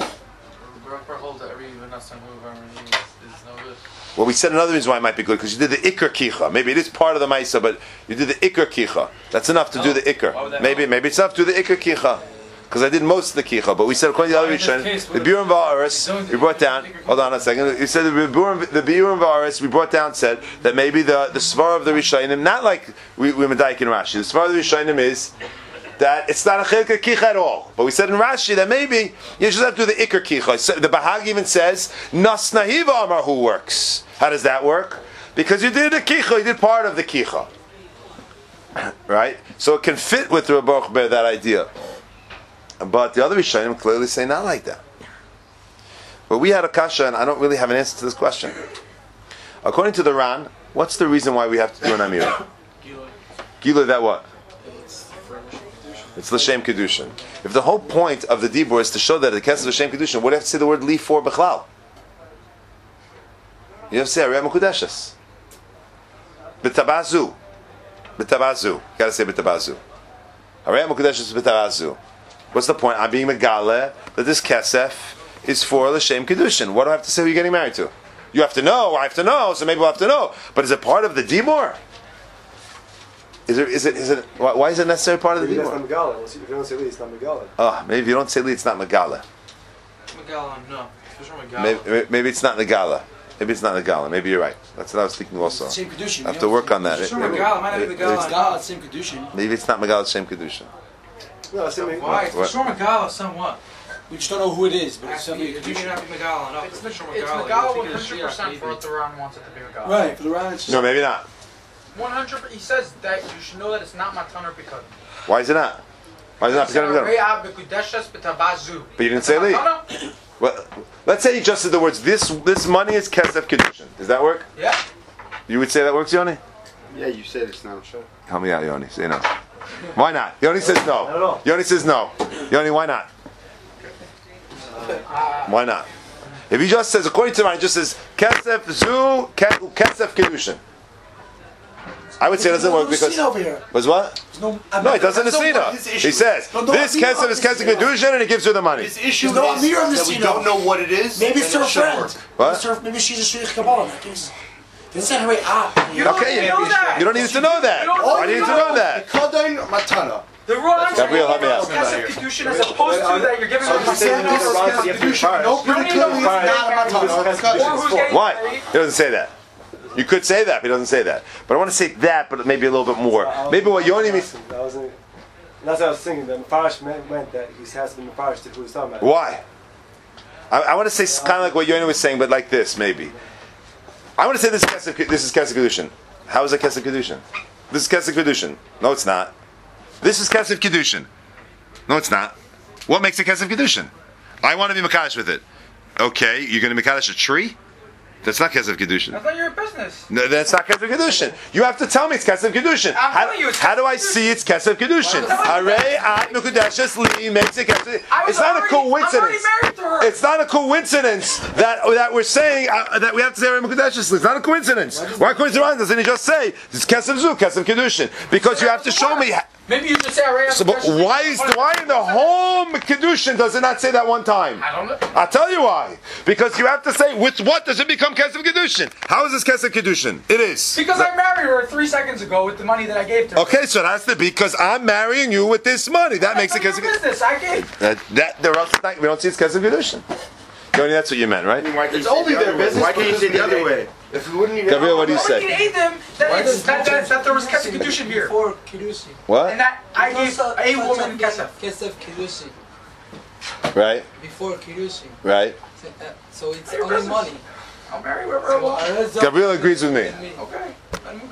Well, we said another reason why it might be good, because you did the Iker Kicha. Maybe it is part of the Maisa, but you did the Iker Kicha. That's enough to do the Iker. Maybe maybe it's enough to do the Iker Kicha. Because I did most of the Kicha, but we said according to the other Rishonim, the Biur and Va'aris, we brought down, hold on a second, you said the Biur the Biur and Va'aris, we brought down, said that maybe the, the Svar of the Rishonim, not like we, we Medaik in Rashi, the Svar of the Rishonim is that it's not a Chilka Kicha at all. But we said in Rashi that maybe you just have to do the Iker Kicha. The Bahag even says, Nas Nahiva Amar who works. How does that work? Because you did the Kicha, you did part of the Kicha. Right? So it can fit with Rabbi Ber, that idea. But the other Rishonim clearly say not like that. But we had a kasha, and I don't really have an answer to this question. According to the Ran, what's the reason why we have to do an Amira? Gila, that what? It's L'Shem Kedushin. If the whole point of the Dibur is to show that the Kesef L'Shem Kedushin, what do you have to say the word Li for Bechlal? You have to say Harei Mekudeshes. B'tabazu. B'tabazu. You gotta say B'tabazu. Harei Mekudeshes B'tabazu. What's the point? I'm being Megale that this Kesef is for L'Shem Kedushin. What do I have to say who you're getting married to? You have to know, I have to know, so maybe we'll have to know. But is it part of the Dibur? Is it, is it, is it, why, why is it necessary part of the Maybe Dibur? that's not Megala. If you don't say Li, it's not Megala. Oh, maybe if you don't say Li, it's not Megala. Megala, no. It's for Megala. Maybe, maybe it's not Negala. Maybe it's not Negala. Maybe you're right. That's what I was thinking also. Same Kedushin. I have to work on that. It's Maybe- Megala, might not be maybe Megala. it's- It's not same Kedushin. Maybe it's not Megala, same Kedushin. No, I say Megala. Why? It's What? for Megala, somewhat. We just don't know who it is, but it's something You Kedushin. not be Megala, no. It's It's Mishra Megala. Megala You one think it's hundred percent Shia, for what the Ran wants it to be Megala. Right, for the Ran, it's No, maybe not. one hundred percent. He says that you should know that it's not Mataner because. Why is it not? Why is it not Pekah Pekah? But you didn't say Li. Well, let's say you just said the words, this this money is Kesef Kedushin. Does that work? Yeah. You would say that works, Yoni? Yeah, you said it's not a show. Help me out, Yoni. Say no. Why not? Yoni says Not at no. all. Yoni says no. Yoni, why not? Why not? If he just says, according to mine, he just says kesef zu ke- kesef kedushin. I would say it doesn't work because over here. was what? No, No, he doesn't That's Nesina. not He his issue. says No, no, this Amir kesef of is kesef Nesina. kedushin, and he gives her the money. His issue There's no is Amir of that we Nesina. don't know what it is. Maybe it's and her it should friend. work. What? Maybe, it's her, maybe she's a Shriach Kabbalah in that case. This is anyway, ah. You don't Okay, need to know that. you don't need to know that. You don't Why do you need to know that? Kadain matana. The Ron Gabriel, help me out. Kesef Kedushin as opposed to that you're giving So them he's saying the this is Ron, so you have to be Kedushin. No parish. predicament is not a matana. or who's getting Why? married. He doesn't say that. You could say that, but he doesn't say that. But I want to say that, but maybe a little bit more. Maybe what Yoni means. That wasn't. That's what I was thinking. The Meparish meant, meant that he has to be Meparish to who he's talking about. Why? I, I want to say kind of like what Yoni was saying, but like this maybe. I want to say this is Kesef, this is Kesef Kedushin. How is it Kesef Kedushin? This is Kesef Kedushin. No, it's not. This is Kesef Kedushin. No, it's not. What makes it Kesef Kedushin? I want to be Makadosh with it. Okay, you're going to Makadosh a tree? That's not Kesef Kedushin. That's not your business. No, that's not Kesef Kedushin. You have to tell me it's Kesef Kedushin. I'm How, telling you it's how do I Kesef see it's Kesef Kedushin? Harei at Mekudeshes li makes it Kesef. I was It's not a already- I'm already coincidence. married to her. It's not a coincidence that that we're saying uh, that we have to say Harei Mekudeshes li. It's not a coincidence. Why coincidence? Doesn't he just say it's Kesef Zu, Kesef Kedushin? Because you have to show me. Maybe you should say Arayah. So, but why is why in the whole Kedushin does it not say that one time? I don't know. I'll tell you why. Because you have to say, with what does it become Kesef Kedushin? How is this Kesef Kedushin? It is. Because I married her three seconds ago with the money that I gave to her. Okay, so that's the because I'm marrying you with this money. That makes it That's Kesef not your Kedushin. business. I gave. That, that, there else, we don't see it's Kesef Kedushin. Yoni, that's what you meant, right? Why can't It's you say only the their other way? business. Why can't you say the other way? If we wouldn't even. Gabriel, what do you Nobody say? can aid them that, Why it's, does that, that, that there was Kesef Kedushin here. Before Kedushin. What? And that I gave a woman Kesef. Kesef Kedushin. Right, Before Kedushin. right. So, uh, so it's Your only business. money. I'll marry whoever I want. Arezzo- Gabriel agrees with me. Okay. I'm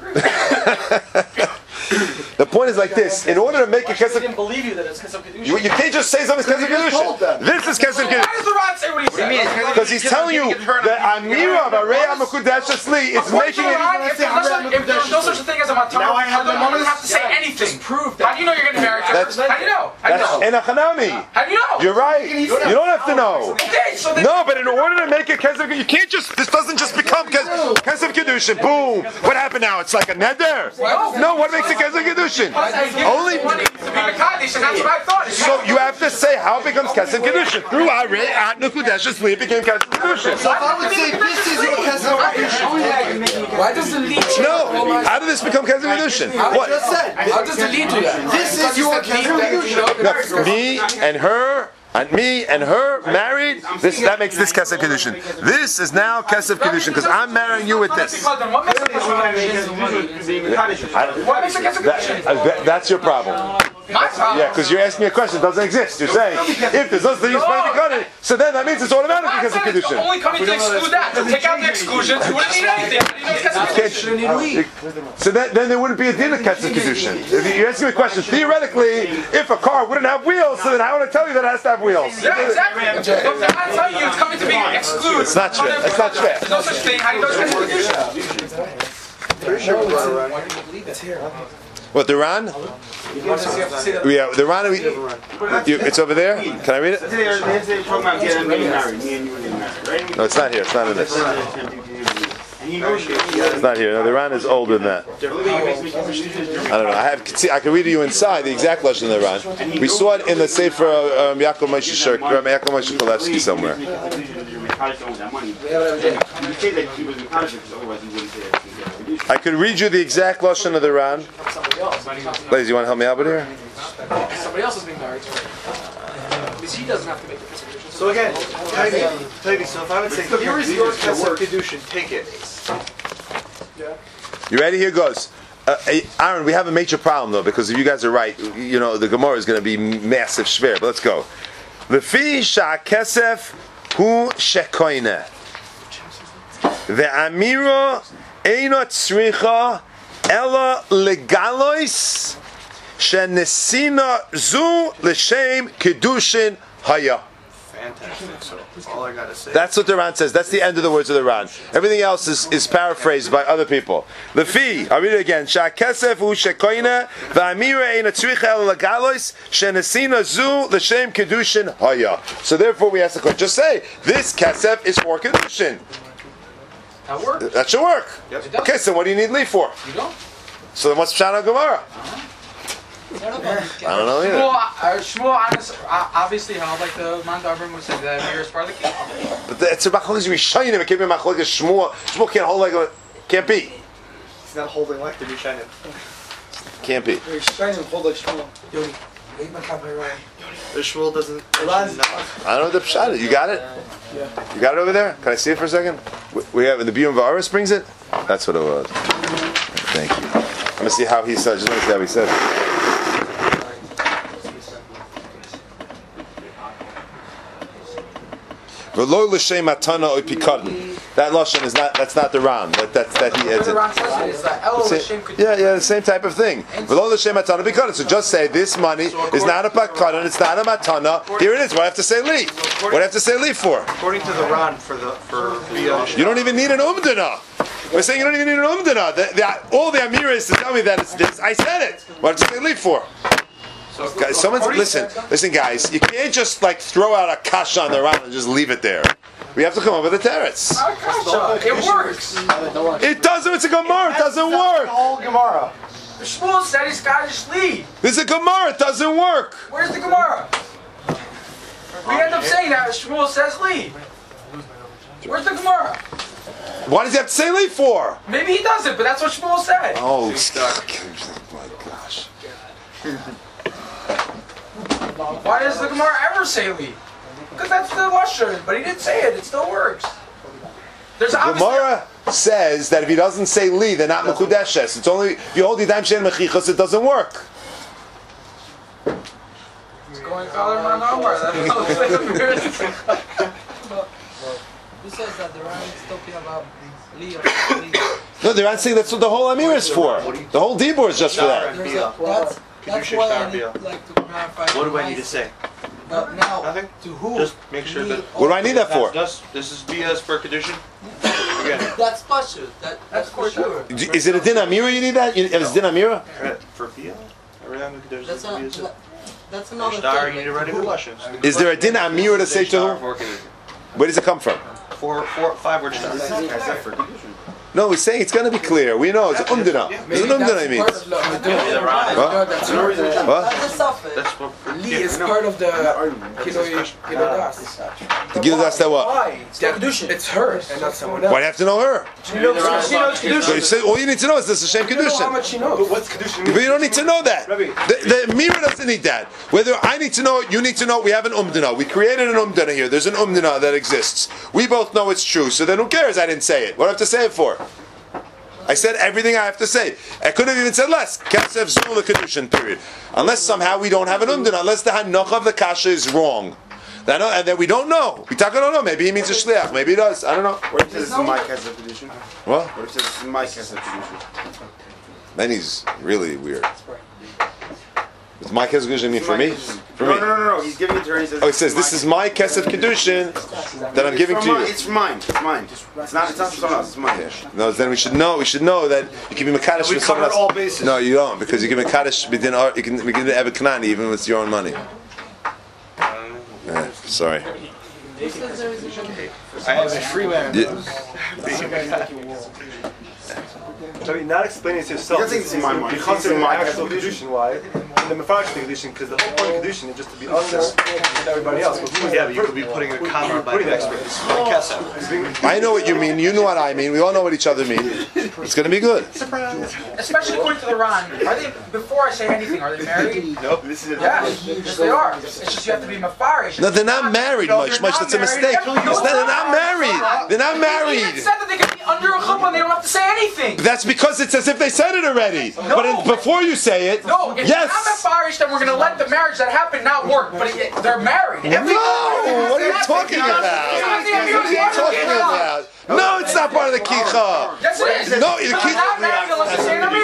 agree. The point is like this: in order to make a I Kesef, didn't believe you that it's Kesef Kedushin. you, you can't just say something's Kesef told them. Kedushin. This is Kesef Why Kedushin. does the Ron say what he said? Because he's telling you that Amira of Arei Mekudeshes li is According to making it. Ron, if there's no such- if there's no such thing as a matana, Now I have the the woman money. have to say Yeah, anything. just prove How do you know you're getting married to her? That's- How do you know? How do you That's know? in a Hanami. How do you know? You're right. You don't have to know. Okay, so then No, but in order to make it Kesef, you can't just. This doesn't just become Kesef Kesef Kedushin. Boom. What happened now? It's like a neder. No, what makes it Kesef Kedushin? Only. money to be Mekadesh, and that's what I thought. So you have to say how it becomes Kesef Kedushin through Arei at Mekudeshes li. It became Kesef Kedushin. So if I would say this is your Kesef Kedushin. Why does the lead change? No. How did this become Kesef Kedushin? What? Just said. How does the lead do that? This is your Kesef Kedushin. No, me and her. And me and her married. This that makes this Kesef Kedushin. This is now Kesef Kedushin because I'm marrying you with this. Because then what makes it Kesef I- What makes it Kesef that- Kedushin? uh, that- that's your problem. My problem. Yeah, because you're asking me a question that doesn't exist. You're saying if there's nothing use money to cut it, so then that means it's automatically I Kesef said it's Kedushin. only coming to exclude that. To take out the exclusions, you wouldn't need anything. How do you know it's Kesef Kedushin? Can't- So then, then there wouldn't be a din of Kesef Kedushin. If you're asking me a question, theoretically, if a car wouldn't have wheels, so then how would I tell you that it has to have wheels? Yeah, exactly. But they're not telling you it's coming to be excluded. It's not fair. It's not fair. There's no such thing. How do you know it's Kesef Kedushin? What, the Ran? Yeah, the Ran, we, you, it's over there? Can I read it? They're talking about getting married. Me and you were getting married, right? No, it's not here. It's not in this. And you know It's not here. No, the Ran is older than that. I don't know. I have. See, I can read to you inside the exact lashon of the Ran. We saw it in the Sefer uh, um, Yaakov Moshe Shirk, um, Yaakov Moshe Kolevsky somewhere. I could read you the exact lashon of the Ran. Ladies, you want to help me out with here? Somebody else is being married to her. At least he doesn't have to make the Kesef Kedushin. So again, Toby, Toby, so if I would say, here is your Kesef Kedushin, take it. You ready? Here goes. Uh, hey, Aaron, we have a major problem though, because if you guys are right, you know the Gemara is going to be massive shver. But let's go. V'fi sha'kesef hu shekoine. Ve'amiro eino tzricha ela legalois shenesina zu l'shem kedushin haya. fantastic. So all I gotta say. That's what the Ran says. That's the end of the words of the Ran. Everything else is, is paraphrased by other people. The fee, I'll read it again. Sha'kesef hu shekoine v'amira eina tzricha el lagalois shenesina zu l'shem kedushin haya. So therefore we ask the question, just say, this kesef is for kedushin. That works. That should work. Yep. Okay, so what do you need leaf for? You don't. So then what's Pshat on Gemara? I don't know either. Shmuel, uh, Shmuel honest, uh, obviously held like the Mount Abram would say that Amir is part of the king. But the, it's a machlokes Rishonim. It can't be a machlokes Shmuel. Shmuel can't hold like a, can't be. He's not holding like the Rishonim. Can't be. You're trying to hold like Shmuel. Yoni, leave my camera right. The Shmuel doesn't. I don't know the Pshat. You got it? Yeah. You got it over there? Can I see it for a second? We, we have, the Biyum V'aris brings it? That's what it was. Thank you. I'm going to see how he says. Just want to see how he says it. V'lo l'shem matana or pikadon. That lashon is not. That's not the Ran. That that's that he adds The it. Ran says it is that El L'Shem could. Yeah, yeah, the same type of thing. V'lo l'shem matana pikadon. So just say this money is not a pikadon. It's not a matana. Here it is. What do I have to say leaf? What do I have to say leaf for? According to the Ran, for the for the. You don't even need an umdana. We're saying you don't even need an umdana. The, the, all the amir is to tell me that it's this. I said it. What did you say leaf for? Guys, someone's listen, listen, guys. You can't just like throw out a kasha on the Ran and just leave it there. We have to come up with a teretz. It works. It doesn't. It's a gemara. It doesn't work. Whole Gemara. Shmuel said he's got his lead. This is a gemara. It doesn't work. Where's the Gemara? We end up saying that Shmuel says lead. Where's the Gemara? Why does he have to say leaf for? Maybe he doesn't, but that's what Shmuel said. Oh, my gosh. Why does the Gemara ever say lead? Because that's the lashon, but he didn't say it. It still works. There's obviously Gemara says that if he doesn't say li, they're not mekudeshes. It's only if you hold yidayim she'en mechichos, it doesn't work. It's going color man over. Who says that the Ran is talking about Leo? No, they're not saying that's what the whole amir is for. The whole dibur is just for that. There's a, that's that's why I need like to clarify. What do I need to say? Uh, now, Nothing. to who? Just make sure that. What do I need that for? That's, this is Bia's for condition. Again, That's special. That, that's for sure. Is it a din amira you need that? You- Is it din amira? for Bia, everything the condition That's, is a, that's another Star, thing. you need to write a good lesson. Is there a din amira to say to who? Where does it come from? Four, four, five word star. No, we're saying it's going to be clear. We know it's umdina. It's an umdina, I mean. What? That's What? the suffix. That's what. Li is part of the Kilo Das. The Gildas that what? Why? It's, it's her and not someone else. Why do you have to know her? She knows, she knows So Kedushin. you say, all you need to know is this is Hashem You know how Kedushin. much she knows. What's Kedushin? But you don't need to know that. The, the mirror doesn't need that. Whether I need to know it, you need to know it, we have an umdana. We created an umdana here. There's an umdana that exists. We both know it's true. So then who cares I didn't say it? What do I have to say it for? I said everything I have to say. I could have even said less. Kesef Zul Kedushin, period. Unless somehow we don't have an umdana. Unless the hanocha of the kasha is wrong. Then, and then we don't know. We talk, I don't know. Maybe he means a shliach. Maybe he does. I don't know. What if this is my Kesef Kedushin? What? What if this is my Kesef Kedushin? Then he's really weird. It's my Kesef Kedushin mean for me? For no, me. no, no, no. He's giving it to her. He says, Oh, he says, this is my Kesef Kedushin that I'm It's giving from to mine. you. It's mine. It's mine. It's not. It's not from someone else. It's mine. Yeah. No, then we should know. We should know that you can be mekadosh We with someone covered else. all bases. No, you don't, because you can be mekadosh within our. You can begin to have a kanani even with your own money. Yeah, sorry. I have a free man. Yeah. I mean, not explaining to yourself. You don't think this is my money. Because This of is the my actual Kedushin. Kedushin, why? And the Mefarish Kedushin, because the whole point of Kedushin is just to be under everybody else. But who's Yeah, that but you could be putting a comma by putting the that experts. Kesef. I know what you mean. You know what I mean. We all know what each other mean. It's going to be good. especially according to the Ran. Are they before I say anything? Are they married? Nope, this is it. Yeah, yes they are. It's just you have to be mafarish. No, they're not married, No, much. they're Much. not That's a married. mistake. Everyone It's not, knows they're not married. They're not He married. even said that they could be under a chuppah and they don't have to say anything. That's because it's as if they said it already. But in, before you say it, No, if yes. you're not mafarish, then we're going to let the marriage that happened not work. But it, they're married. No, what are you talking about? What are you talking about? No, it's not part of the kicha. Yes, it is. No, the They're kicha. not married unless they say an amir.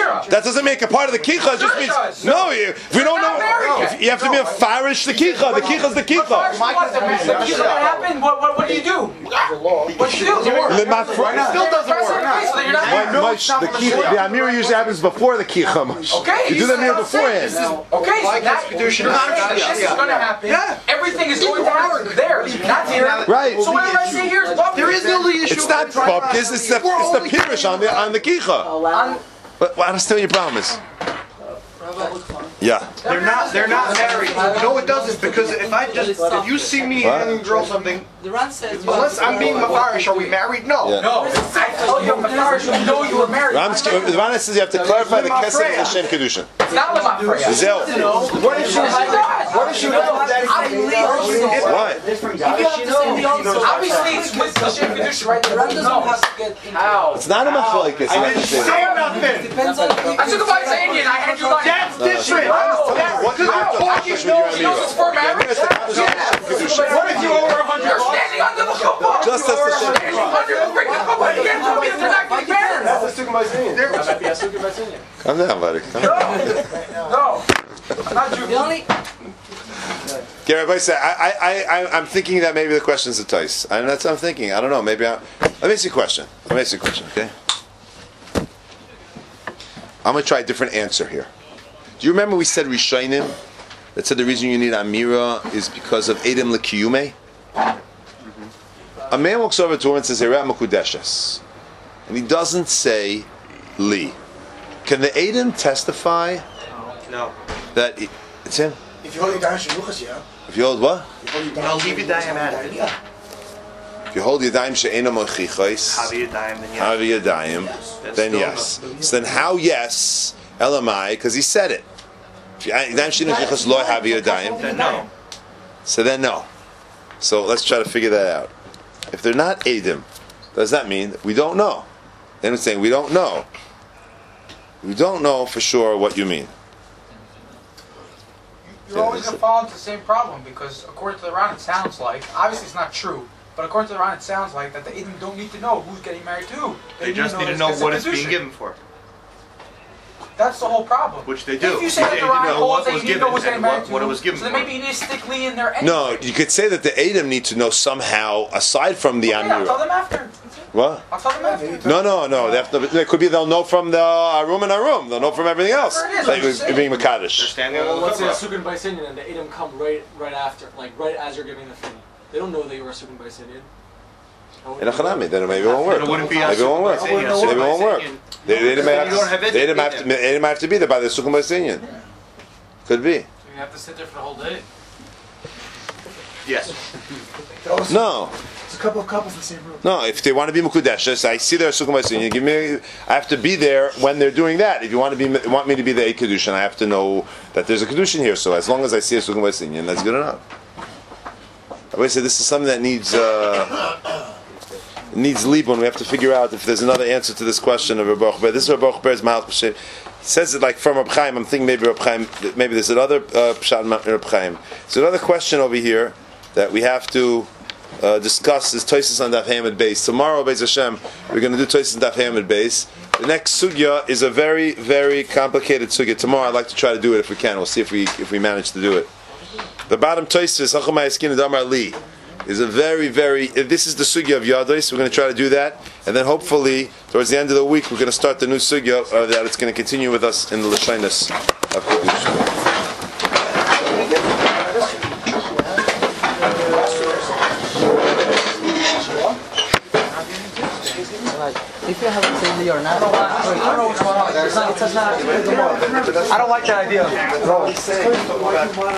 Amira. That doesn't make a part of the kicha. It just Sure it means does. no. You, if we don't not know, married yet. if you have to be a farish the kicha. The kicha's the But kicha. first, what? The the kicha that happened. What what what do you do? What do you do? Lemafra- It still doesn't work. So then you're not Why, married. Mush, the kicha, the amira usually happens before the kicha. Mush. Okay. You do that amira That's what I'm saying. beforehand. This is- Okay, so that this is going to happen. Everything is going to happen there, not here. Right. So whatever I say here is bubble. There is the only issue. It's not bupkis. It's the it's the pirish on the on the kicha. On- But well, I understand what your problem is. Yeah. They're not. They're not married. No, it doesn't. Because if I just, if you see me What? handing a girl something, The Ran says you unless I'm being mafarish, are we married? No. Yeah. No, I told you, Mafarish, you know you were married. Ram Ivana says you have to clarify the kesef and the shem kedusha. It's not Lema Freya. Zel. What if she? What if she knows that it's What? Obviously, it's with the Shem Kedusha right there. Ran doesn't No. have to get in. How? It's not a machlokes. I didn't say nothing. Depends on the people. I took a bite saying it, I had you like. That's different. What do you have to accomplish with your She knows it's for marriage. What if you owe her a hundred You're bucks? standing under the chuppah. Just as the Shem Standing under the freaking chuppah. You can't tell me that they're not getting married. That's the Sukkah Myzinian. That might be a Sukkah Basinian. Calm down, buddy. Calm down. No. Not you. The only Gary, Rabbi said, I, I, I, I'm thinking that maybe the question's a tois. And that's what I'm thinking. I don't know. Maybe I. Let me ask you a question. Let me ask you a question. Okay. I'm gonna try a different answer here. Do you remember we said Rishonim that said the reason you need Amira is because of Edom L'Kiyume? A man walks over to her and says, Erat Makudeshes. And he doesn't say Li. Can the Edom testify No. that it, it's him? If you hold your down, shenuchas, yeah. If you hold what? I'll leave you dying at it. If you hold Yadayim she'ena mochichos, Have you dying? Then have Yadayim, then yes. So then how yes? Elamai, because he said it. If Yadayim she'ena mochichos lo have Yadayim, Then no. so then no. So let's try to figure that out. If they're not Edom, does that mean we don't know? Then it's saying we don't know. We don't know for sure what you mean. You're always going to fall into the same problem because according to the Ran, it sounds like, obviously it's not true, but according to the Ran, it sounds like that the Edom don't need to know who's getting married to who. They just need to it's- know it's a what it's kedusha. being given for, That's the whole problem. which they do. If you say that They the need to Ran know holds what that was you need to given know who's getting and married what, to what it who, was given so then for. maybe you need to stick Lee in there anyway. No, you could say that the Edom need to know somehow, aside from the Okay, I'll tell Amira. them after. What? I'll tell them after. No, no, no. They have to, it could be they'll know from the Arum and Arum. They'll know from everything else. Whatever it is, Like I'm just it being They're Makadish. standing Well, on let's say the a chuppah. Sukkah Basinian and the Edom come right right after, like right as you're giving the thing. They don't know that you're a Sukkah Basinian. In a Chanami, then maybe it won't work. Then it wouldn't be a Maybe it won't work. Sukkah Maybe Basinian. it won't work. They, they didn't You don't have have, it. they didn't have to. They didn't have to be there by the Sukkah Basinian. Could be. You have to sit there for the whole day. Yes. No, It's a couple of couples in the same room. no. If they want to be Mukudeshes, I see their Sukkah Basinian. Give me. I have to be there when they're doing that. If you want to be, want me to be the Eid Kedushin, I have to know that there's a Kedushin here. So as long as I see a Sukkah Basinian, that's good enough. I would say this is something that needs. Uh, needs libun. We have to figure out if there's another answer to this question of Rabbi Ber. This is Rabbi Ber's Mahal Pshem. Says it like from Rabbi Chaim. I'm thinking maybe Rabbi Chaim. Maybe there's another uh, Pshat in Rabbi Chaim. There's another question over here that we have to uh, discuss. Is Tosis on Daf Hamid Base tomorrow? Beis Hashem, we're going to do Tosis on Daf Hamid Base. The next sugya is a very, very complicated sugya. Tomorrow, I'd like to try to do it if we can. We'll see if we if we manage to do it. The bottom Tosis Hachamay Eskin Damar Li is a very, very. If this is the sugya of Yados, we're going to try to do that, and then hopefully towards the end of the week we're going to start the new sugya uh, that it's going to continue with us in the Lashonos of Kedusha. If you haven't seen Lee or not, I don't know what's going on. It's not, it's not, I don't like that idea.